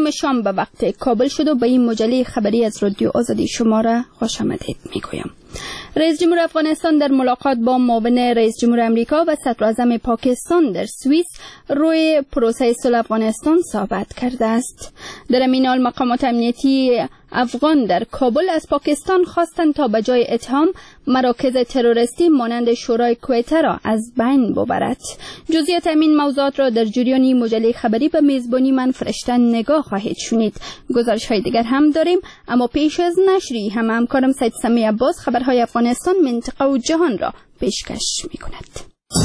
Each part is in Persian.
9 شام به وقت کابل شد و به این مجله خبری از رادیو آزادی شما را خوش آمدید میگویم. رئیس جمهور افغانستان در ملاقات با معاون رئیس جمهور امریکا و صدراعظم پاکستان در سوئیس روی پروسه صلح افغانستان صحبت کرده است. در این حال مقامات امنیتی افغان در کابل از پاکستان خواستند تا به جای اتهام مراکز تروریستی مانند شورای کویته را از بین ببرد. جزئیات این موضوعات را در جریان مجله خبری به میزبانی من فرشته نگاه خواهید شنید. گزارش‌های دیگر هم داریم، اما پیش از نشری همکارم سید سمی عباس خبرهای افغانستان، منطقه و جهان را پیشکش می‌کند.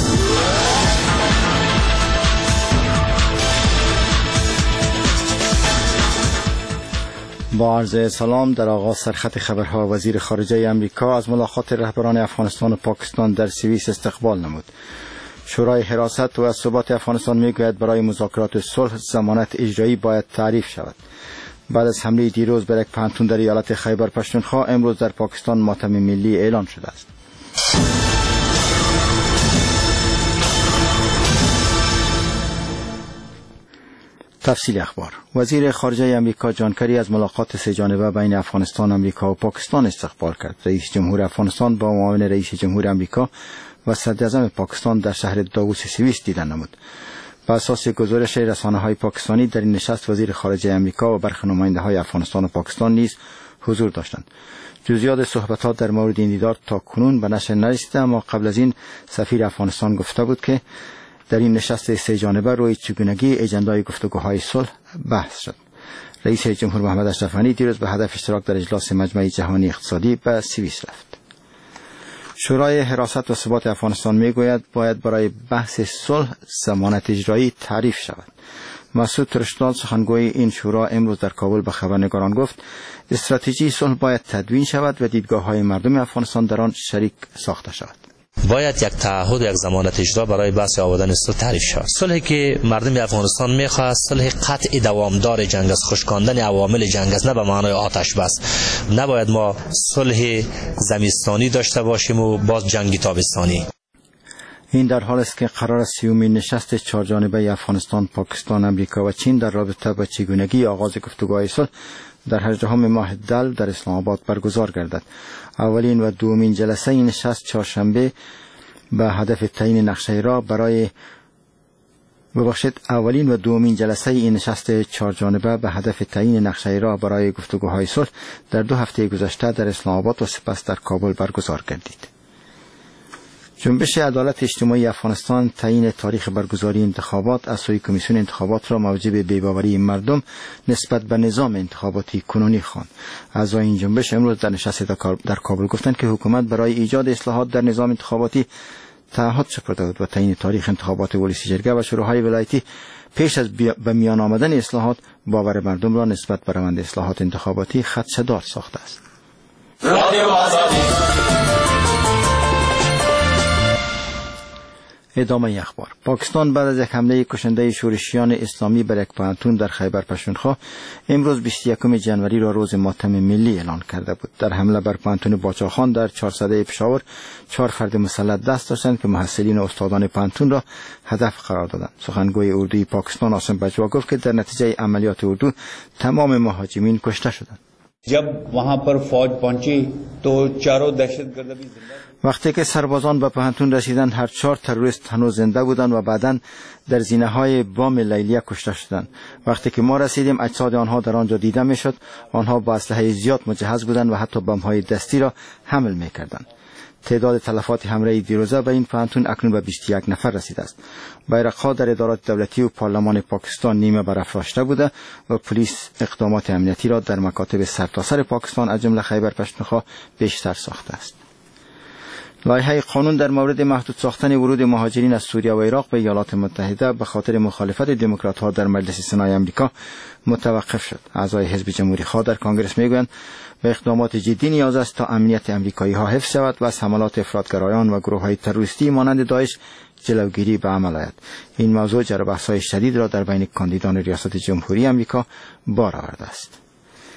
با عرض سلام، در آغاز سرخط خبرها وزیر خارجه امریکا از ملاقات رهبران افغانستان و پاکستان در سوئیس استقبال نمود. شورای حراست و ثبات افغانستان میگوید برای مذاکرات صلح ضمانت اجرایی باید تعریف شود. بعد از حمله دیروز بر یک پانتون در ایالت خیبر پختونخوا، امروز در پاکستان ماتم ملی اعلان شده است. تفصیل اخبار. وزیر خارجه امریکا جان کری از ملاقات سه جانبه بین افغانستان، امریکا و پاکستان استقبال کرد. رئیس جمهور افغانستان با معاون رئیس جمهور امریکا و صدراعظم پاکستان در شهر داووس سوئیس دیدن نمود. بر اساس گزارش رسانه‌های پاکستانی، در این نشست وزیر خارجه امریکا و برخی نماینده‌های افغانستان و پاکستان نیز حضور داشتند. جزئیات صحبت‌ها در مورد این دیدار تا کنون به نشر نرسیده، اما قبل از این سفیر افغانستان گفته بود که در این نشست سه جانبه روی چگونگی اجندای گفتگوهای صلح بحث شد. رئیس جمهور محمد اشرف غنی دیروز به هدف اشتراک در اجلاس مجمع جهانی اقتصادی به سوئیس رفت. شورای حراست و ثبات افغانستان میگوید باید برای بحث صلح ضمانت اجرایی تعریف شود. مسعود ترشتال سخنگوی این شورا امروز در کابل به خبرنگاران گفت استراتژی صلح باید تدوین شود و دیدگاه‌های مردم افغانستان در آن شریک ساخته شود. باید یک تعهد و یک ضمانت اجرا برای بحث آوردن صلح تعریف شود. صلحی که مردم افغانستان میخواد صلح قطع دوامدار جنگ است، خشکاندن عوامل جنگ است، نه به معنای آتش بس. نباید ما صلح زمستانی داشته باشیم و باز جنگی تابستانی. این در حال است که قرار است 30مین نشست چهارجانبه افغانستان، پاکستان، امریکا و چین در رابطه با چگونگی آغاز گفتگوهای صلح در 18 ماه دل در اسلام آباد برگزار گردد. اولین و دومین جلسه این نشست چهارشنبه به هدف تعیین نقشه راه برای اولین و دومین جلسه این نشست چهارجانبه به هدف تعیین نقشه راه برای گفتگوهای صلح در 2 هفته گذشته در اسلام آباد و سپس در کابل برگزار گردید. جنبش عدالت اجتماعی افغانستان تعیین تاریخ برگزاری انتخابات از سوی کمیسیون انتخابات را موجب بی‌باوری مردم نسبت به نظام انتخاباتی کنونی خواند. اعضای این جنبش امروز در نشست در کابل گفتند که حکومت برای ایجاد اصلاحات در نظام انتخاباتی تعهد سپرده بود و تعیین تاریخ انتخابات ولسی جرگه و شورای ولایتی پیش از به میان آمدن اصلاحات باور مردم را نسبت به روند اصلاحات انتخاباتی خدشه‌دار ساخته است. ادامه اخبار. پاکستان بعد از یک حمله کشنده شورشیان اسلامی بر یک پانتون در خیبر پختونخوا امروز 21 جنوری را روز ماتم ملی اعلان کرده بود. در حمله بر پانتون باچاخان در 400 پشاور 4 فرد مسلح دست داشتند که محصلین و استادان پانتون را هدف قرار دادند. سخنگوی اردوی پاکستان عاصم بجوا گفت که در نتیجه عملیات اردو تمام مهاجمین کشته شدند. जब वहां पर फौज पहुंची तो चारों दहशतगर्द भी जिंदा. وقتی که سربازان به پانتون رسیدند هر 4 تروریست هنوز زنده بودند و بعداً در زینه‌های بام لیلیه کشته شدند. وقتی که ما رسیدیم اجساد آنها در آنجا دیده میشد. آنها با اسلحه زیاد مجهز بودند و حتی بمب‌های دستی را حمل می‌کردند. تعداد تلفات حمله دیروزه به این پانتون اکنون به 21 نفر رسیده است. بیرق‌ها در ادارات دولتی و پارلمان پاکستان نیمه برافراشته بوده و پلیس اقدامات امنیتی را در مکاتب سرتاسر پاکستان از جمله خیبر پختونخوا بیشتر ساخته است. لایحه قانون در مورد محدود ساختن ورود مهاجرین از سوریه و عراق به ایالات متحده به خاطر مخالفت دموکرات‌ها در مجلس سنای آمریکا متوقف شد. اعضای حزب جمهوری خواه در کنگره میگویند به اقدامات جدی نیاز است تا امنیت آمریکایی‌ها حفظ شود و از حملات افراطگرایان و گروه‌های تروریستی مانند داعش جلوگیری به عمل آید. این موضوع جر و بحث‌های شدید را در بین کاندیدان ریاست جمهوری آمریکا بار آورده است.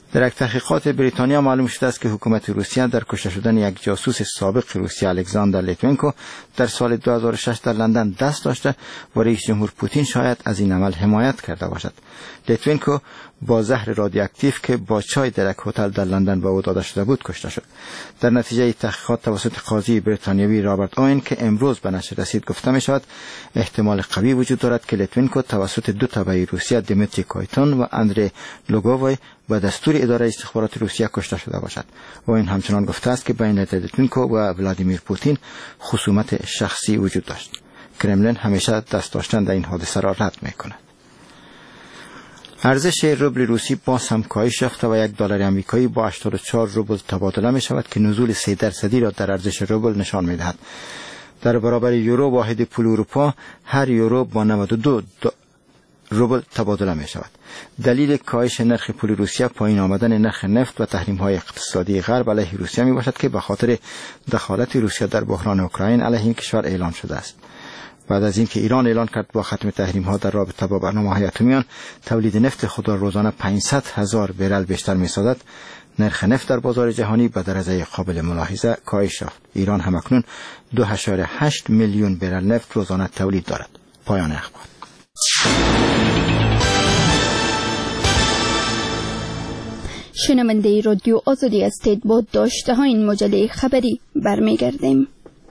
در یک تحقیقات بریتانیا معلوم شده است که حکومت روسیه در کشته شدن یک جاسوس سابق روسیه الکساندر لیتوینکو در سال 2006 در لندن دست داشته و رئیس جمهور پوتین شاید از این عمل حمایت کرده باشد. لیتوینکو با زهر رادیواکتیو که با چای در یک هتل در لندن به او داده شده بود کشته شد. در نتیجه تحقیقات توسط قاضی بریتانیایی رابرت اوین که امروز به نشر رسید گفته می شود احتمال قوی وجود دارد که لیتوینکو توسط دو تبع روسیه دیمیتری کویتون و اندری لوگووی و دستور اداره استخبارات روسیه کشته شده باشد. و این همچنان گفته است که بین لیتوینکو و ولادیمیر پوتین خصومت شخصی وجود داشت. کرملین همیشه دست داشتن در این حادثه را رد می‌کند. ارزش روبل روسی باز هم کاهش یافته و $1 آمریکایی با 84 روبل تبادله می شود که نزول 3% را در ارزش روبل نشان می دهد. در برابر یورو واحد پول اروپا هر یورو با 92 روبل تبادله می شود. دلیل کاهش نرخ پول روسیه پایین آمدن نرخ نفت و تحریم های اقتصادی غرب علیه روسیه می باشد که به خاطر دخالت روسیه در بحران اوکراین علیه این کشور اعلان شده است. بعد از اینکه ایران اعلان کرد با ختم تحریم ها در رابطه با برنامه‌های اتمیان تولید نفت خود را روزانه 500,000 برل بیشتر می‌سازد، نرخ نفت در بازار جهانی به درجه قابل ملاحظه کاهش یافت. ایران همکنون 2.8 میلیون برل نفت روزانه تولید دارد. پایان اخبار. شنونده رادیو آزادی هستید. با داشته های این مجله خبری برمیگردیم.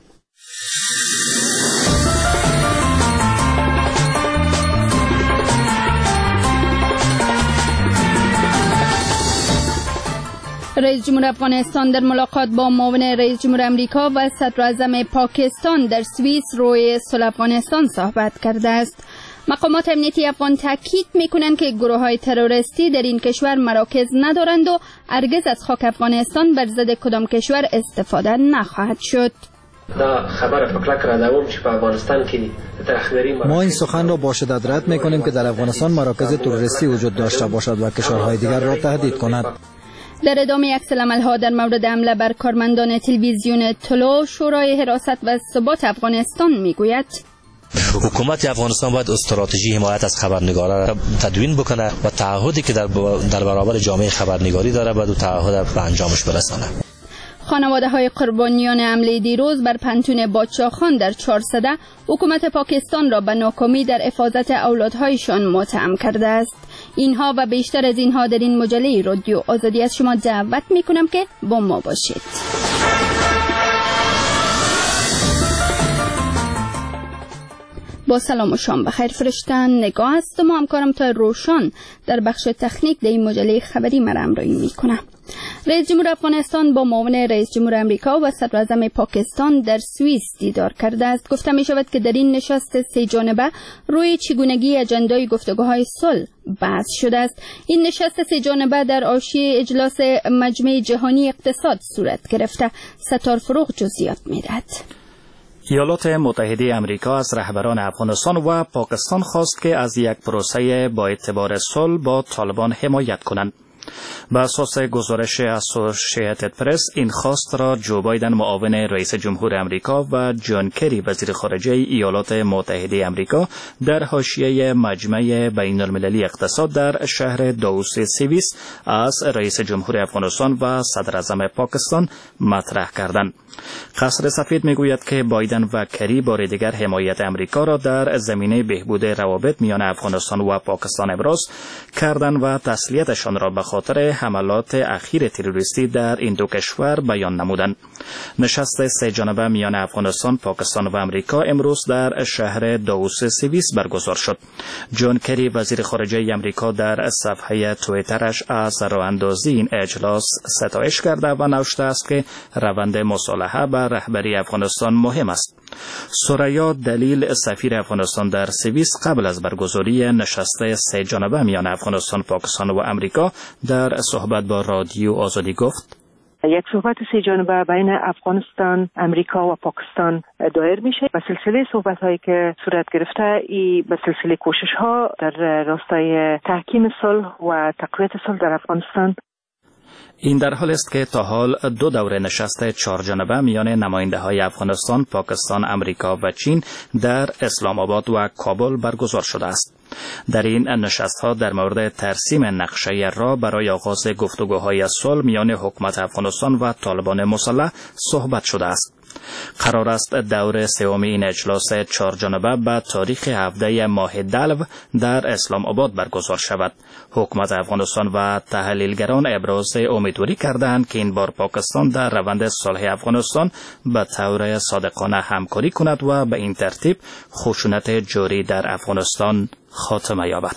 رئیس جمهور افغانستان در ملاقات با معاون رئیس جمهور امریکا و صدراعظم پاکستان در سوئیس روی صلح افغانستان صحبت کرده است. مقامات امنیتی افغان تاکید می‌کنند که گروه‌های تروریستی در این کشور مراکز ندارند و هرگز از خاک افغانستان بر ضد کدام کشور استفاده نخواهد شد. ما این سخن را با شدت رد می‌کنیم که در افغانستان مراکز تروریستی وجود داشته باشد و کشورهای دیگر را تهدید کند. در ادامه عکس‌العمل‌ها در مورد حمله بر کارمندان تلویزیون طلوع، شورای حراست و ثبات افغانستان میگوید حکومت افغانستان باید استراتژی حمایت از خبرنگاران را تدوین بکنه و تعهدی که در برابر جامعه خبرنگاری داره باید تعهد به انجامش برسانه. خانواده‌های قربانیان حمله دیروز بر پنتون بادشاهخان در چهارسده حکومت پاکستان را به ناکامی در حفاظت اولادهایشان متهم کرده است. اینها و بیشتر از اینها در این مجله رادیو آزادی از شما دعوت میکنم که با ما باشید. با سلام و شام بخیر فرشتن نگاه است و ما همکارم تا روشان در بخش تکنیک در این مجله خبری مرا همراهی میکنه. رئیس جمهور افغانستان با معاون رئیس جمهور امریکا و صدراعظم پاکستان در سوئیس دیدار کرده است. گفته می شود که در این نشست سه جانبه روی چگونگی اجندای گفتگوهای صلح بحث شده است. این نشست سه جانبه در حاشیه اجلاس مجمع جهانی اقتصاد صورت گرفته. ستار فروغ جزئیات می‌دهد. ایالات متحده آمریکا از رهبران افغانستان و پاکستان خواست که از یک پروسه با اعتبار صلح با طالبان حمایت کنند. به اساس گزارش اسوسییتد پرس این خواست را جو بایدن معاون رئیس جمهور امریکا و جان کری وزیر خارجه ایالات متحده آمریکا در حاشیه مجمع بین المللی اقتصاد در شهر داووس سوئیس از رئیس جمهور افغانستان و صدر اعظم پاکستان مطرح کردند. قصر سفید میگوید که بایدن و کری بار دیگر حمایت امریکا را در زمینه بهبود روابط میان افغانستان و پاکستان ابراز کردند و تسلیتشان را به خاطر حملات اخیر تروریستی در این دو کشور بیان نمودند. نشست سه جانبه میان افغانستان، پاکستان و امریکا امروز در شهر داووس سوئیس برگزار شد. جان کری وزیر خارجه امریکا در صفحه توییترش از راه اندازی این اجلاس ستایش کرده و نوشته است که روند مصالحه به رهبری افغانستان مهم است. سوریا دلیل سفیر افغانستان در سوئیس قبل از برگزاری نشست سه جانبه میان افغانستان، پاکستان و امریکا در صحبت با رادیو آزادی گفت: یک صحبت سه جانبه بین افغانستان، امریکا و پاکستان دایر میشه. به سلسله صحبت هایی که صورت گرفته ای به سلسله کوشش ها در راستای تحکیم صلح و تقویت صلح در افغانستان. این در حال است که تا حال 2 دوره نشست 4 جانبه میان نماینده‌های افغانستان، پاکستان، امریکا و چین در اسلام آباد و کابل برگزار شده است. در این نشست‌ها در مورد ترسیم نقشه راه برای آغاز گفتگوهای صلح میان حکومت افغانستان و طالبان مسلح صحبت شده است. قرار است دور سوم این اجلاس 4 جانبه به تاریخ 17 ماه دلو در اسلام آباد برگزار شود. حکومت افغانستان و تحلیلگران ابراز امیدواری کردند که این بار پاکستان در روند صلح افغانستان به طور صادقانه همکاری کند و به این ترتیب خشونت جاری در افغانستان خاتمه یابد.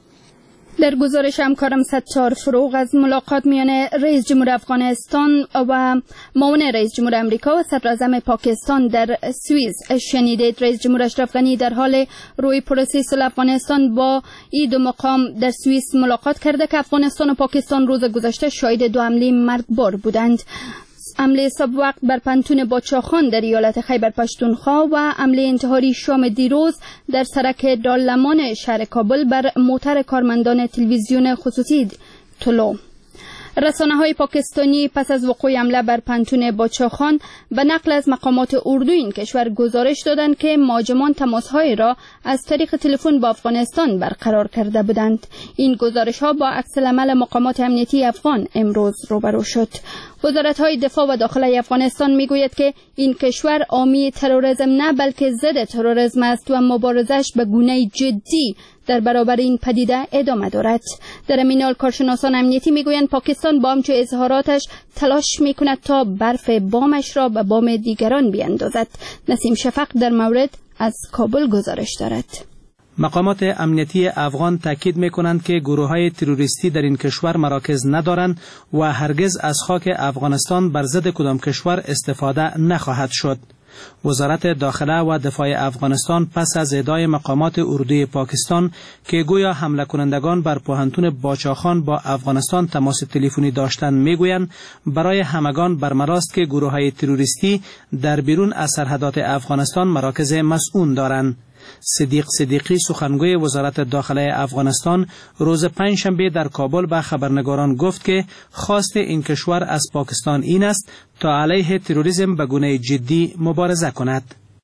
در گزارش همکارم ستار فروغ از ملاقات میان رئیس جمهور افغانستان و معاون رئیس جمهور امریکا و صدر اعظم پاکستان در سوئیس شنیدید. رئیس جمهور اشرف غنی در حال روی پروسه صلح افغانستان با این 2 مقام در سوئیس ملاقات کرده که افغانستان و پاکستان روز گذشته شاهد 2 حمله مرگبار بودند. حمله صبح وقت بر پنتون باچاخان در ایالت خیبر پشتونخوا و حمله انتحاری شام دیروز در سرک دارالمان شهر کابل بر موتر کارمندان تلویزیون خصوصی طلوع. رسانه‌های پاکستانی پس از وقوع حمله بر پنتون باچاخان به نقل از مقامات اردو این کشور گزارش دادند که مهاجمان تماس‌های را از طریق تلفن با افغانستان برقرار کرده بودند. این گزارش‌ها با عکس‌العمل مقامات امنیتی افغان امروز روبرو شد. وزارت‌های دفاع و داخلی افغانستان می‌گوید که این کشور حامی تروریسم نه بلکه ضد تروریسم است و مبارزش به گونه جدی در برابر این پدیده ادامه دارد. در این حال کارشناسان امنیتی میگویند پاکستان با همچو اظهاراتش تلاش میکند تا برف بامش را به بام دیگران بیاندازد. نسیم شفق در مورد از کابل گزارش دارد. مقامات امنیتی افغان تاکید می‌کنند که گروه‌های تروریستی در این کشور مراکز ندارند و هرگز از خاک افغانستان بر ضد کدام کشور استفاده نخواهد شد. وزارت داخله و دفاع افغانستان پس از ادعای مقامات اردوی پاکستان که گویا حمله کنندگان بر پوهنتون باچاخان با افغانستان تماس تلفنی داشتند میگویند برای همگان برملاست که گروه‌های تروریستی در بیرون از سرحدات افغانستان مراکز مسئول دارند. صدیق صدیقی سخنگوی وزارت داخله افغانستان روز پنجشنبه در کابل به خبرنگاران گفت که خواست این کشور از پاکستان این است تا علیه تروریسم به گونه جدی مبارزه کند.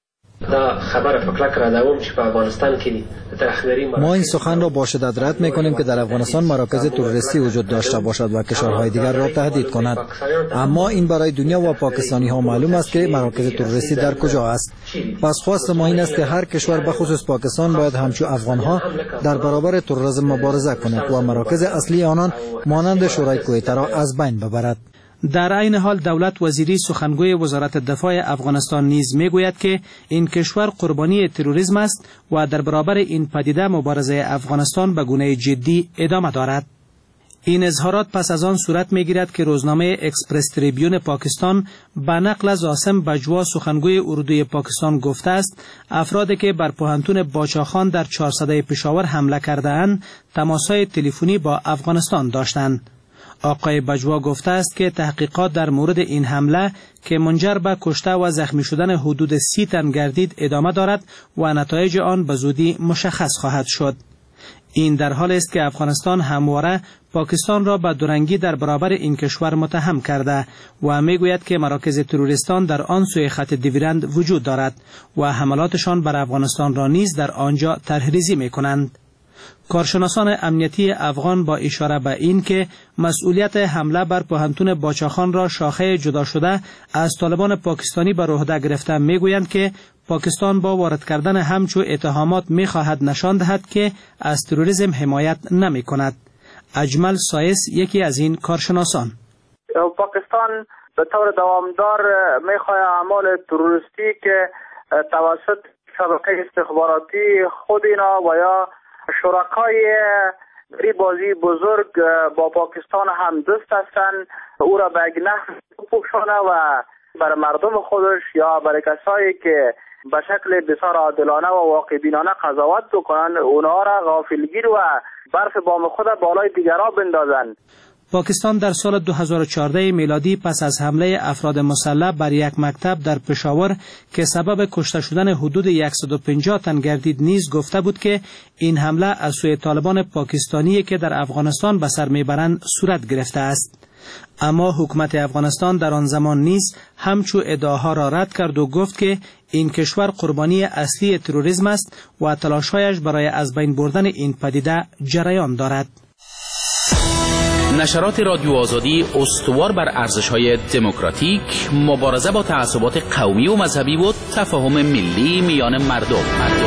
ما این سخن را با شدت رد می‌کنیم که در افغانستان مراکز تروریستی وجود داشته باشد و کشورهای دیگر را تهدید کند. اما این برای دنیا و پاکستانی‌ها معلوم است که مراکز تروریستی در کجا است. پس خواست ما این است که هر کشور بخصوص پاکستان باید همچو افغان‌ها در برابر تروریسم مبارزه کند و مراکز اصلی آنان مانند شورای کویت را از بین ببرد. در عین حال دولت وزیری سخنگوی وزارت دفاع افغانستان نیز میگوید که این کشور قربانی تروریسم است و در برابر این پدیده مبارزه افغانستان به گونه جدی ادامه دارد. این اظهارات پس از آن صورت میگیرد که روزنامه اکسپرس تریبیون پاکستان به نقل از عاصم بجوا سخنگوی اردوی پاکستان گفته است افرادی که بر پوهنتون باچاخان در 400 پشاور حمله کرده اند تماس‌های تلفنی با افغانستان داشتند. آقای بجوا گفته است که تحقیقات در مورد این حمله که منجر به کشته و زخمی شدن حدود 30 تن گردید ادامه دارد و نتایج آن به زودی مشخص خواهد شد. این در حال است که افغانستان همواره پاکستان را به دورنگی در برابر این کشور متهم کرده و میگوید که مراکز تروریستان در آن سوی خط دیویرند وجود دارد و حملاتشان بر افغانستان را نیز در آنجا طرحریزی میکنند. کارشناسان امنیتی افغان با اشاره به این که مسئولیت حمله بر پوهنتون باچاخان را شاخه جدا شده از طالبان پاکستانی بر عهده گرفته میگویند که پاکستان با وارد کردن همچو اتهامات میخواهد نشان دهد که از تروریسم حمایت نمی کند. اجمل سایس یکی از این کارشناسان: پاکستان به طور دوامدار میخواهد اعمال تروریستی که توسط شبکه استخباراتی خود اینا و یا شرکای بازی بزرگ با پاکستان هم دوست هستند او را به یک نحو بپوشانه و بر مردم خودش یا برای کسایی که به شکل بسیار عادلانه و واقع بینانه قضاوت بکنند اونها را غافلگیر و برف بام خود بالای دیگرها بندازند. پاکستان در سال 2014 میلادی پس از حمله افراد مسلح بر یک مکتب در پشاور که سبب کشته شدن حدود 150 تن گردید نیز گفته بود که این حمله از سوی طالبان پاکستانی که در افغانستان به سر میبرند صورت گرفته است. اما حکومت افغانستان در آن زمان نیز همچو ادعاها را رد کرد و گفت که این کشور قربانی اصلی تروریسم است و تلاش‌هایش برای از بین بردن این پدیده جریان دارد. نشرات رادیو آزادی استوار بر ارزش‌های دموکراتیک، مبارزه با تعصبات قومی و مذهبی و تفاهم ملی میان مردم.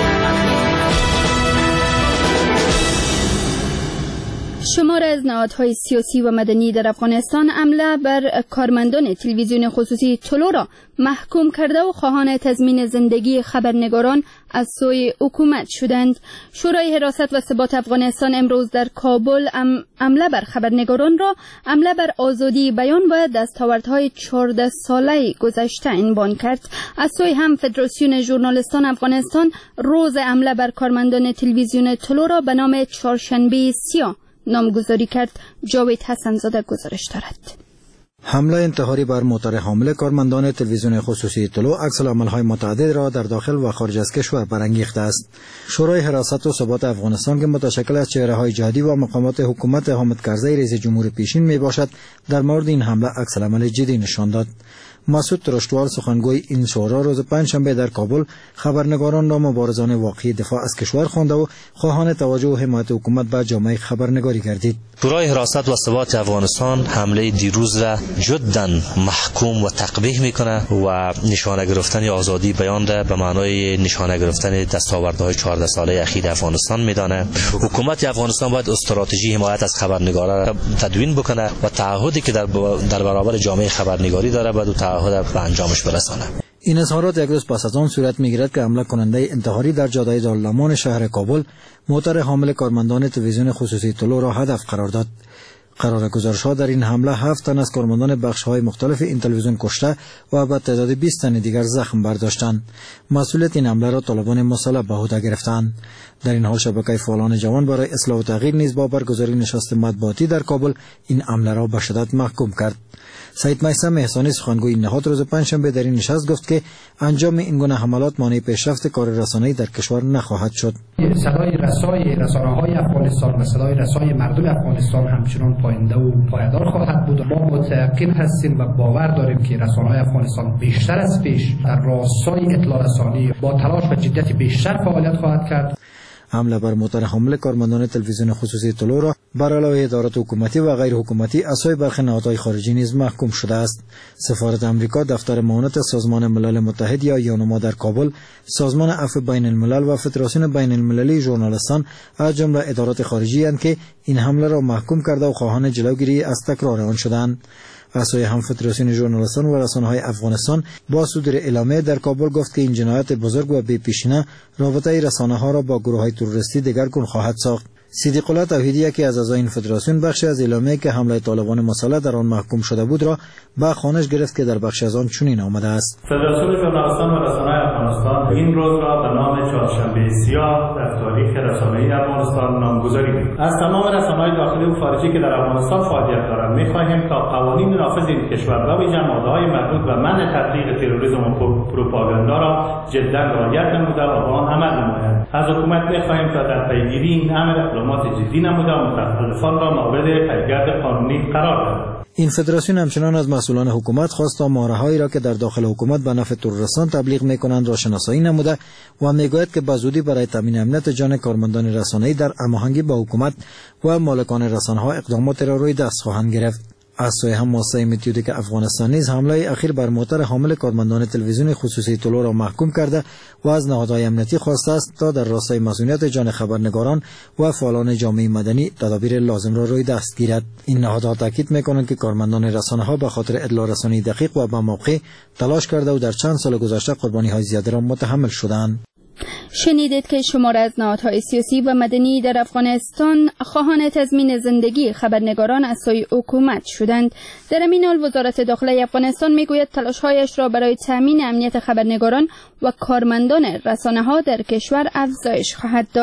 شمار از نهادهای سیاسی و مدنی در افغانستان حمله بر کارمندان تلویزیون خصوصی طلوع را محکوم کرده و خواهان تضمین زندگی خبرنگاران از سوی حکومت شدند. شورای حراست و ثبات افغانستان امروز در کابل حمله بر خبرنگاران را حمله بر آزادی بیان و دستاوردهای 14 ساله گذشته عنوان کرد. از سوی هم فدراسیون ژورنالیستان افغانستان روز حمله بر کارمندان تلویزیون طلوع را به نام چهارشنبه سیاه نامگذاری کرد. جاوید حسن‌زاده گزارش دارد. حمله انتحاری بر موتر حامل کارمندان تلویزیون خصوصی طلوع عکس‌العمل‌های متعدد را در داخل و خارج از کشور برانگیخته است. شورای حراست و ثبات افغانستان که متشکل از چهره‌های جهادی و مقامات حکومت حامد کرزی رئیس جمهور پیشین میباشد، در مورد این حمله عکس‌العمل جدی نشان داد. مسعود ترشتوال سخنگوی این شورا روز پنجشنبه در کابل خبرنگاران را مبارزان واقعی دفاع از کشور خوانده و خواهان توجه و حمایت حکومت به جامعه خبرنگاری گردید. شورای حراست و ثبات افغانستان حمله دیروز را جداً محکوم و تقبیح میکنه و نشانه گرفتن آزادی بیان را به معنای نشانه گرفتن دستاوردهای 14 ساله اخیر افغانستان میدانه. حکومت افغانستان باید استراتژی حمایت از خبرنگاران را تدوین بکنه و تعهدی که در برابر جامعه خبرنگاری داره باید تعهد به انجامش برسانه. این اظهارات یک روز پس از آن صورت میگیرد که حمله کننده انتحاری در جاده دارالامان شهر کابل موتر حامل کارمندان تلویزیون خصوصی طلوع را هدف قرار داد. قرار گزارش‌ها در این حمله 7 تن از کارمندان بخش‌های مختلف این تلویزیون کشته و به تعداد 20 تن دیگر زخم برداشتند. مسئولیت این حمله را طالبان مسلح به عهده گرفتند. در این حال شبکه فعالان جوان برای اصلاح و تغییر نیز با برگزاری نشست مطبوعاتی در کابل این حمله را به شدت محکوم کرد. سید میثم احسانی سخنگوی نهاد روز پنجشنبه در این نشست گفت که انجام این گونه حملات مانع پیشرفت کار رسانه‌ای در کشور نخواهد شد. صدای رسانه‌های افغانستان و صدای رسانه‌های مردم افغانستان همچنان پاینده و پایدار خواهد بود. ما متأکد هستیم و باور داریم که رسانه‌های افغانستان بیشتر از پیش در راستای اطلاع رسانی با تلاش و جدیت بیشتر فعالیت خواهد کرد. حمله بر موتر حامل کارمندان تلویزیون خصوصی طلوع را بر علاوه ادارات حکومتی و غیر حکومتی از سوی برخی نهادهای خارجی نیز محکوم شده است. سفارت امریکا، دفتر معاونت سازمان ملل متحد یا یونما در کابل، سازمان عفو بین الملل و فدراسیون بین المللی ژورنالیستان از جمله ادارات خارجی اند که این حمله را محکوم کرده و خواهان جلوگیری از تکرار آن شدند. از سوی هم فدراسیون ژورنالیستان و رسانه‌های افغانستان با صدور اعلامیه در کابل گفت که این جنایت بزرگ و بی‌پیشینه رابطه رسانه‌ها را با گروه‌های تروریستی دگرگون خواهد ساخت. صدیق الله توحیدی یکی از اعضای این فدراسیون بخشی از اعلامیه که حمله طالبان مسلح در آن محکوم شده بود را به خوانش گرفت که در بخشی از آن چنین آمده است: فدراسیون ژورنالیستان و رسانه‌های افغانستان این روز را به نام چهارشنبه سیاه در تاریخ رسانه‌ای افغانستان نامگذاری می‌کنیم. از تمام رسانه‌های داخلی و خارجی که در افغانستان فعالیت دارند می‌خواهیم تا قوانین نافذ این کشور و ویژه ماده‌های مربوط به منع تبلیغ تروریسم و پروپاگاندا را جداً رعایت نموده و به آن عمل نمایند. از حکومت می‌خواهیم تا در پیگیری این امر اقدامات جدی نموده و متخلفان را مورد پیگرد قانونی قرار دهد. این فدراسیون همچنان از مسئولان حکومت خواست تا ماهرهایی را که در داخل حکومت به نفع تروریستان تبلیغ می‌کنند را شناسایی نموده و می‌گوید که به زودی برای تامین امنیت جان کارمندان رسانه‌ای در هماهنگی با حکومت و مالکان رسانه‌ها اقدامات را روی دست خواهند گرفت. از سوی هم مؤسسه متیودیک افغانستان نیز حمله اخیر بر موتر حامل کارمندان تلویزیون خصوصی طلوع را محکوم کرده و از نهادهای امنیتی خواسته است تا در راستای مسئولیت جان خبرنگاران و فعالان جامعه مدنی تدابیر لازم را روی دست گیرد. این نهادها تاکید می‌کنند که کارمندان رسانه‌ها به خاطر اطلاع رسانی دقیق و به موقع تلاش کرده و در چند سال گذشته قربانی‌های زیاده را متحمل شدند. شنیدید که شماره از نهادهای سیاسی و مدنی در افغانستان خواهان تضمین زندگی خبرنگاران از سوی حکومت شدند. در همین حال وزارت داخله افغانستان میگوید تلاش‌هایش را برای تامین امنیت خبرنگاران و کارمندان رسانه‌ها در کشور افزایش خواهد داد.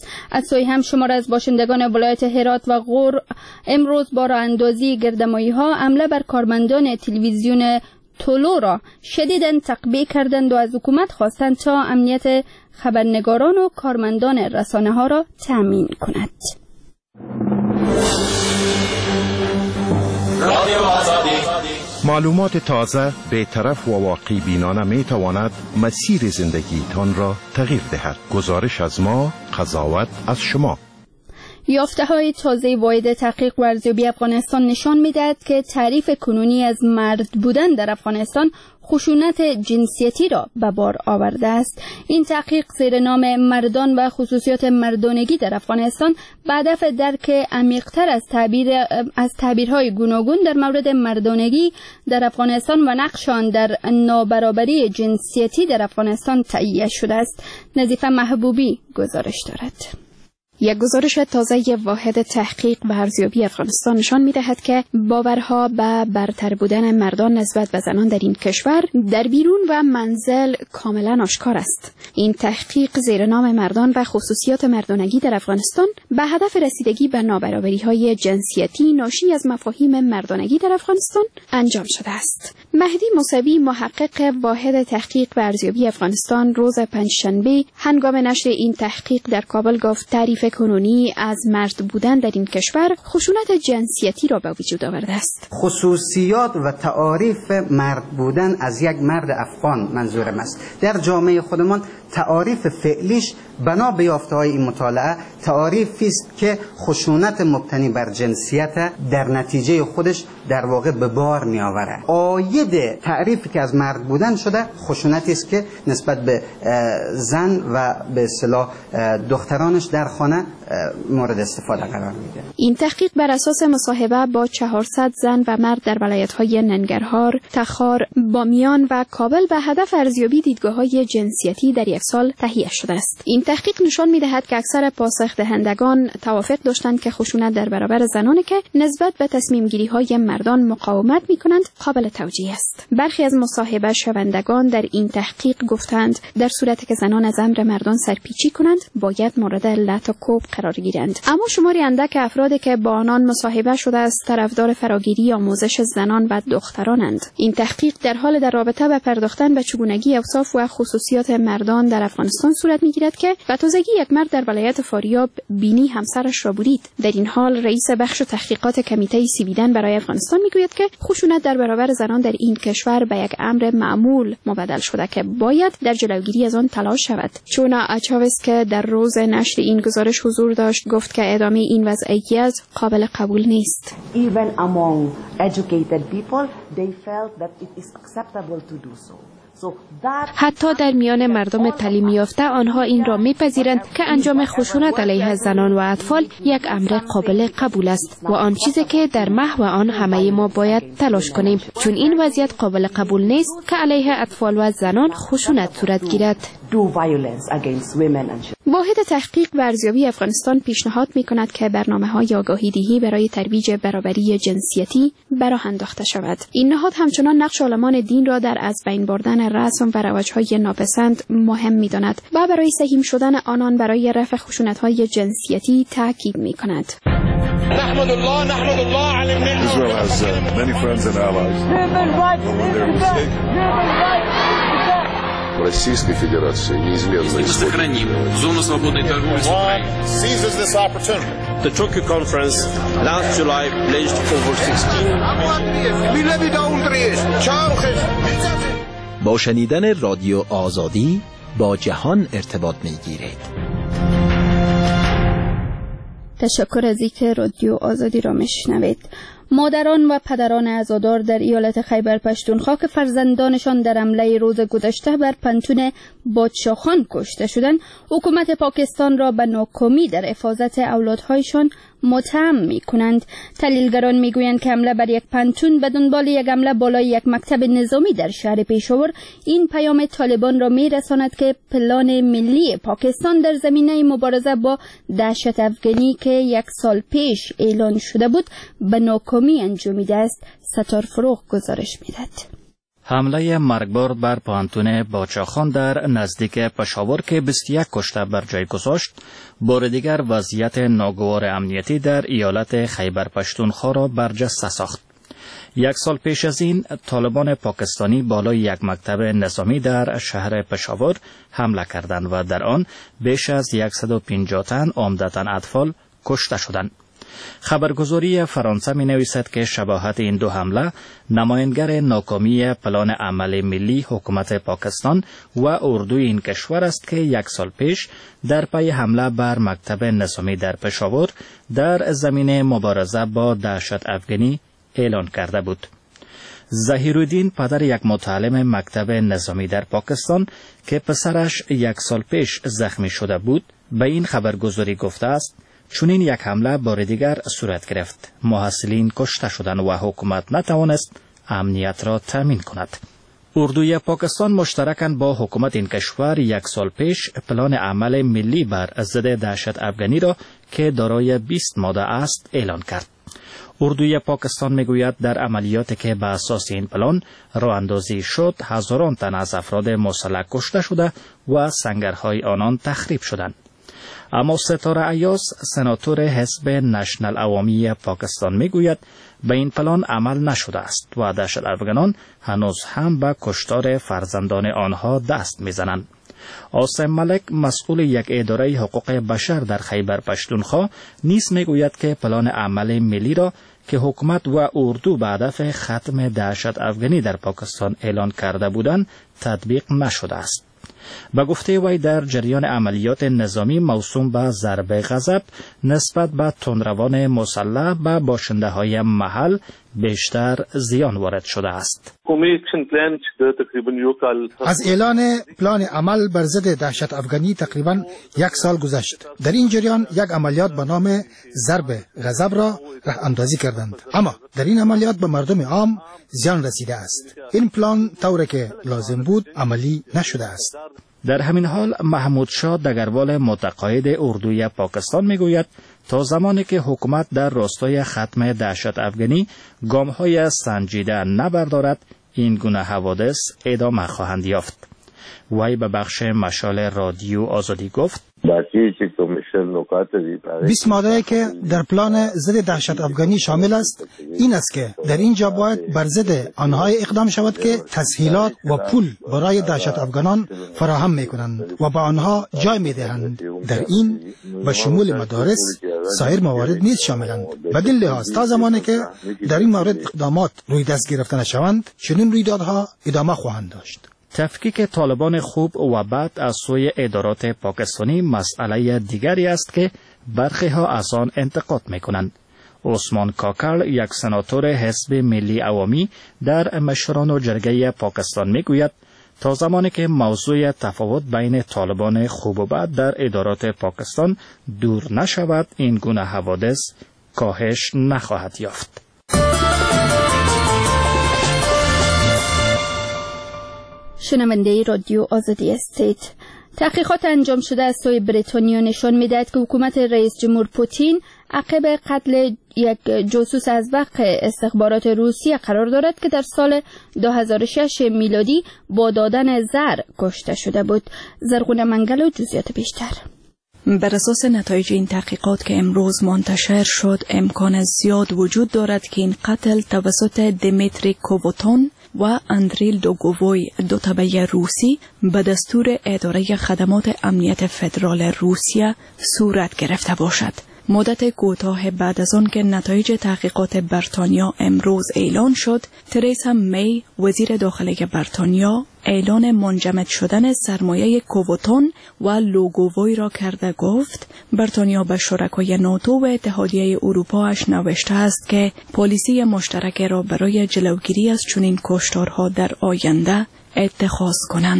از سوی هم شمار از باشندگان ولایت هرات و غور امروز با راه اندازی گردمایی‌ها حمله بر کارمندان تلویزیون تولو را شدیداً تقبیح کردند و از حکومت خواستند تا امنیت خبرنگاران و کارمندان رسانه‌ها را تأمین کند. معلومات تازه، بی‌طرف و واقعی بینانه می تواند مسیر زندگیتان را تغییر دهد. گزارش از ما، قضاوت از شما. یافته‌های تازه واحد تحقیق و ارزیابی افغانستان نشان می‌دهد که تعریف کنونی از مرد بودن در افغانستان خشونت جنسیتی را به بار آورده است. این تحقیق زیر نام مردان و خصوصیات مردانگی در افغانستان به هدف درک عمیق‌تر از تعبیرهای گوناگون در مورد مردانگی در افغانستان و نقش آن در نابرابری جنسیتی در افغانستان تهیه شده است. نظیفه محبوبی گزارش دارد. یک گزارش تازه واحد تحقیق و ارزیابی افغانستان نشان می‌دهد که باورها به برتر بودن مردان نسبت به زنان در این کشور در بیرون و منزل کاملا آشکار است. این تحقیق زیر نام مردان و خصوصیات مردانگی در افغانستان به هدف رسیدگی به نابرابری‌های جنسیتی ناشی از مفاهیم مردانگی در افغانستان انجام شده است. مهدی موسوی، محقق واحد تحقیق و ارزیابی افغانستان، روز پنجشنبه هنگام نشر این تحقیق در کابل گفت تعریف کنونی از مرد بودن در این کشور خشونت جنسیتی را به وجود آورده است. خصوصیات و تعاریف مرد بودن از یک مرد افغان منظورم است. در جامعه خودمان تعاریف فعلیش بنا به یافته‌های این مطالعه تعاریفی است که خشونت مبتنی بر جنسیت در نتیجه خودش در واقع به بار می آورد. عاید تعریفی که از مرد بودن شده خشونتی است که نسبت به زن و به اصطلاح دخترانش در خانه مورد استفاده قرار میده. این تحقیق بر اساس مصاحبه با 400 زن و مرد در ولایت‌های ننگرهار، تخار، بامیان و کابل به هدف ارزیابی دیدگاه‌های جنسیتی در یک سال تهیه شده است. این تحقیق نشان می‌دهد که اکثر پاسخ دهندگان توافق داشتند که خشونت در برابر زنانی که نسبت به تصمیم‌گیری‌های مردان مقاومت می‌کنند قابل توجیه است. برخی از مصاحبه شوندگان در این تحقیق گفتند در صورتی که زنان از امر مردان سرپیچی کنند باید مورد لعن و کوب قرار گیرند. اما شماری اندک افرادی که با آنان مصاحبه شده است طرفدار فراگیری آموزش زنان و دخترانند. این تحقیق در حال در رابطه به پرداختن به چگونگی اوصاف و خصوصیات مردان در افغانستان صورت می‌گیرد که به تازگی یک مرد در ولایت فاریاب بینی همسرش را برید. در این حال رئیس بخش تحقیقات کمیته سیبیدن برای افغانستان میگوید که خشونت در برابر زنان در این کشور به یک امر معمول مبدل شده که باید در جلوگیری از آن تلاش شود. چونا اچاوس که در روز نشر این گزارش حضور داشت گفت که ادامه این وضعیت قابل قبول نیست. Even among educated people, they felt that it is acceptable to do so. حتی در میان مردم تعلیم یافته آنها این را میپذیرند که انجام خشونت علیه زنان و اطفال یک امر قابل قبول است و آن چیزی که در محو آن همه ما باید تلاش کنیم، چون این وضعیت قابل قبول نیست که علیه اطفال و زنان خشونت صورت گیرد. واحد تحقیق و ارزیابی افغانستان پیشنهاد می‌کند که برنامه‌های آگاهی‌دهی برای ترویج برابری جنسیتی برآورده انداخته شود. این نهاد همچنان نقش عالمان دین را در از بین بردن رسم و رواج‌های ناپسند مهم می‌داند و برای سهیم شدن آنان برای رفع خشونت‌های جنسیتی تاکید می‌کند. نحمد الله على المنة. Israel has many friends and allies. Российской Федерации неизменно сохраним зону свободной торговли с Украиной. Seizes this opportunity. The Tokyo conference last July pledged over 16 با شنیدن رادیو آزادی با جهان ارتباط می‌گیرید. تشکر از اینکه رادیو آزادی را میشنوید. مادران و پدران عزادار در ایالت خیبر پشتونخوا که فرزندانشان در حمله روز گذشته بر پنتون بادشاهخان کشته شدند، حکومت پاکستان را به ناکامی در حفاظت اولادهایشان متهم می‌کنند. تحلیلگران می‌گویند که حمله بر یک پنتون به دنبال یک حمله بالای یک مکتب نظامی در شهر پشاور این پیام طالبان را می‌رساند که پلان ملی پاکستان در زمینه مبارزه با دهشت افغانی که یک سال پیش اعلان شده بود به ناکامی انجامیده است. ستار فروغ گزارش می‌دهد. حمله مرگبار بر پانتون باچاخان در نزدیک پشاور که 21 کشته بر جای گذاشت، بار دیگر وضعیت ناگوار امنیتی در ایالت خیبر پشتونخوا را برجسته ساخت. 1 سال پیش از این طالبان پاکستانی بالای یک مکتب نظامی در شهر پشاور حمله کردند و در آن بیش از 150 تن عمدتاً اطفال کشته شدند. خبرگزاری فرانسه می نویسد که شباهت این دو حمله نمایانگر ناکامی پلان عمل ملی حکومت پاکستان و اردوی این کشور است که 1 سال پیش در پی حمله بر مکتب نظامی در پشاور در زمینه مبارزه با دهشت افغانی اعلان کرده بود. ظهیرالدین پدر یک متعلم مکتب نظامی در پاکستان که پسرش 1 سال پیش زخمی شده بود به این خبرگزاری گفته است چون این یک حمله بار دیگر صورت گرفت، محصلین کشته شدند و حکومت نتوانست امنیت را تامین کند. اردوی پاکستان مشترکاً با حکومت این کشور 1 سال پیش پلان عمل ملی بر ضد دهشت افغانی را که دارای 20 ماده است اعلان کرد. اردوی پاکستان میگوید در عملیاتی که به اساس این پلان راه اندازی شد، هزاران تن از افراد مسلح کشته شده و سنگرهای آنان تخریب شدند. اما ستاره ایاز، سناتور حزب نشنل عوامی پاکستان میگوید به این پلان عمل نشده است و دهشت افغانان هنوز هم به کشتار فرزندان آنها دست میزنند. آسم ملک، مسئول یک اداره حقوق بشر در خیبر پشتونخوا، نیز میگوید که پلان عمل ملی را که حکومت و اردو به هدف ختم دهشت افغانی در پاکستان اعلان کرده بودند تطبیق نشده است. به گفته وی در جریان عملیات نظامی موسوم به ضرب غضب نسبت به تندروان مسلح به باشنده های محل بیشتر زیان وارد شده است. از اعلان پلان عمل بر ضد دهشت افغانی تقریبا 1 سال گذشت. در این جریان یک عملیات به نام ضرب غضب را راه اندازی کردند، اما در این عملیات به مردم عام زیان رسیده است. این پلان طوری که لازم بود عملی نشده است. در همین حال محمود شاه دگروال متقاعد اردوی پاکستان میگوید تا زمانی که حکومت در راستای ختم دهشت افغانی گام‌های سنجیده نبردارد این گونه حوادث ادامه خواهند یافت. وی به بخش مشال رادیو آزادی گفت 20 ماده که در پلان ضد دهشت افغانی شامل است این است که در اینجا باید بر ضد آنها اقدام شود که تسهیلات و پول برای دهشت افغانان فراهم میکنند و به آنها جای میدهند. در این به شمول مدارس سایر موارد نیز شاملند. بدین لحاظ تا زمانی که در این مورد اقدامات روی دست گرفته نشوند چنین رویدادها ادامه خواهند داشت. تفکیک طالبان خوب و بد از سوی ادارات پاکستانی مسئله دیگری است که برخی ها از آن انتقاد میکنند. عثمان کاکل، یک سناتور حزب ملی عوامی در مشوران جرگه پاکستان میگوید تا زمانی که موضوع تفاوت بین طالبان خوب و بد در ادارات پاکستان دور نشود این گونه حوادث کاهش نخواهد یافت. شنونده رادیو آزادی استیت. تحقیقات انجام شده از سوی بریتانیا نشان می‌دهد که حکومت رئیس جمهور پوتین عقب قتل یک جاسوس از وقت استخبارات روسیه قرار دارد که در سال 2006 میلادی با دادن زر کشته شده بود. زرغون منگل و جزئیات بیشتر. بر اساس نتایج این تحقیقات که امروز منتشر شد امکان زیاد وجود دارد که این قتل توسط دیمیتری کووتون و اندریل دوگووی، دو تبع روسی، به دستور اداره خدمات امنیت فدرال روسیه صورت گرفته باشد. مدت کوتاه بعد از آن که نتایج تحقیقات بریتانیا امروز اعلان شد، تریسا می، وزیر داخلی بریتانیا، اعلان منجمد شدن سرمایه کووتون و لوگووی را کرده گفت بریتانیا به شرکای ناتو و اتحادیه اروپایش نوشته است که پالیسی مشترک را برای جلوگیری از چنین کشتارها در آینده اتخاذ کنند.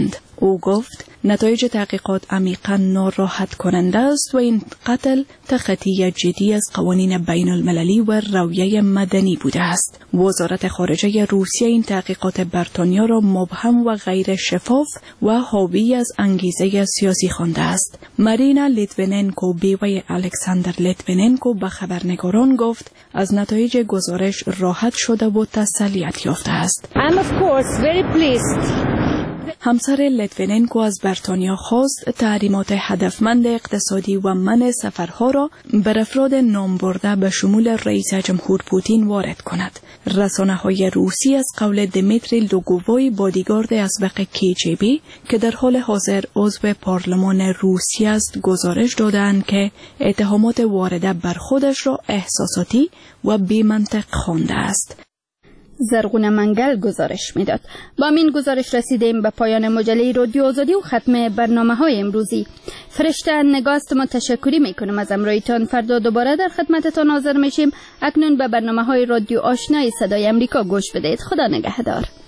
او گفت نتایج تحقیقات عمیقاً ناراحت کننده است و این قتل تخطی جدی از قوانین بین المللی و رویه مدنی بوده است. وزارت خارجه روسیه این تحقیقات بریتانیا را مبهم و غیر شفاف و حاوی از انگیزه سیاسی خوانده است. مارینا لیتویننکو بیوی الکساندر لیتویننکو به خبرنگاران گفت از نتایج گزارش راحت شده و تسلیت یافته است. I'm of course very pleased. همسر لیتویننکو از بریتانیا خواست تحریمات هدفمند اقتصادی و منع سفرها را بر افراد نامبرده به شمول رئیس جمهور پوتین وارد کند. رسانه‌های روسی از قول دمیتری لوگووی بادیگارد اسبق KGB که در حال حاضر عضو پارلمان روسیه است گزارش دادند که اتهامات وارده بر خودش را احساساتی و بی‌منطق خوانده است. زرغونه منگل گزارش میداد. با این گزارش رسیدیم به پایان مجله رادیو آزادی و ختم برنامه‌های امروزی. فرشته نگاست ما تشکری میکنم از همراهیتان. فردا دوباره در خدمتتان حاضر میشیم. اکنون به برنامه‌های رادیو آشنای صدای امریکا گوش بدید. خدا نگهدار.